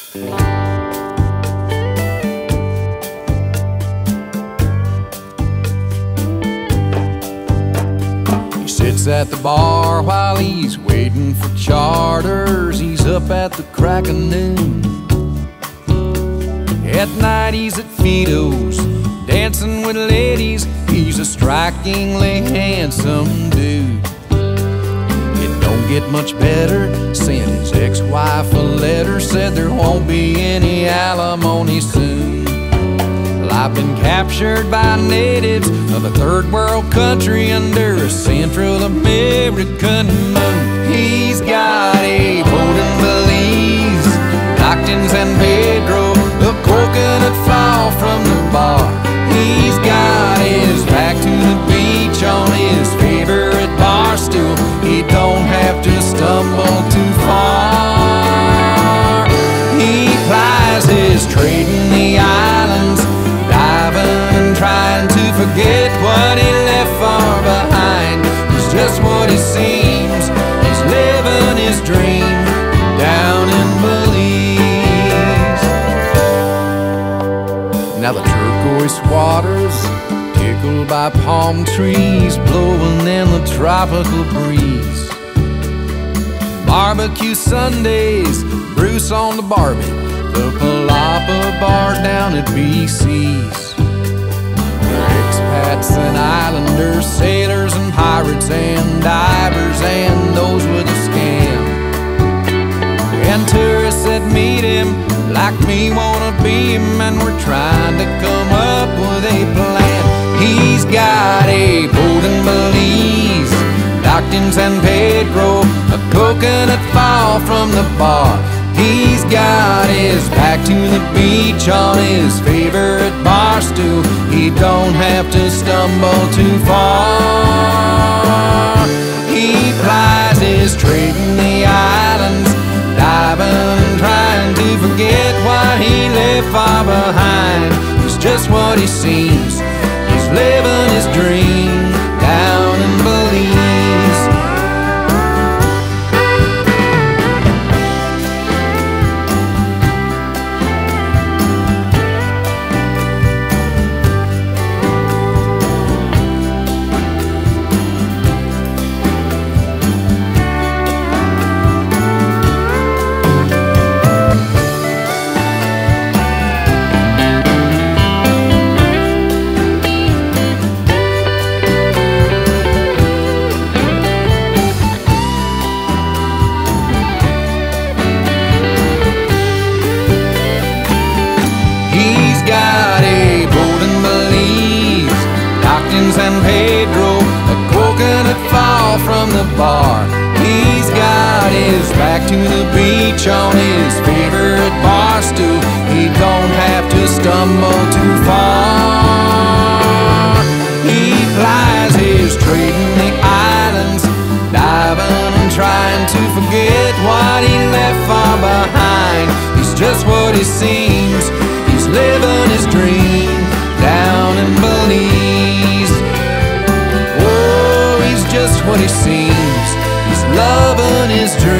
He sits at the bar while he's waiting for charters. He's up at the crack of noon. At night he's at Fido's, dancing with ladies. He's a strikingly handsome dude. It don't get much better. Sent his ex-wife a letter, said there won't be any alimony soon. Well, I've been captured by natives of a third world country under a Central American moon. He's got a boat in Belize, docked in San Pedro, a coconut fall from the bar. He's got his back to the beach on his favorite bar stool. He don't have to stumble too far. He plies his trade in the islands, diving and trying to forget what he left far behind. It's just what he seems. He's living his dream down in Belize. Now the turquoise waters, tickled by palm trees, blowing in the tropical breeze. Barbecue Sundays, Bruce on the Barbie, the Palapa bar down at BC's. They're expats and islanders, sailors and pirates and divers and those with a scam. And tourists that meet him like me wanna be him, and we're trying to come up with a plan. He's got a boat in Belize, docked in San Pedro, a coconut fall from the bar. He's got his back to the beach on his favorite bar stool. He don't have to stumble too far. He plies his trade in the islands, diving, trying to forget what he left far behind. It's just what he seems. He's living his dream down in Belize. San Pedro, a coconut fall from the bar. He's got his back to the beach on his favorite bar stool. He don't have to stumble too far. He plies his trade in the islands, diving and trying to forget what he left far behind. He's just what he seems. He's living his dream down in Belize. Just what he seems. He's loving his dream.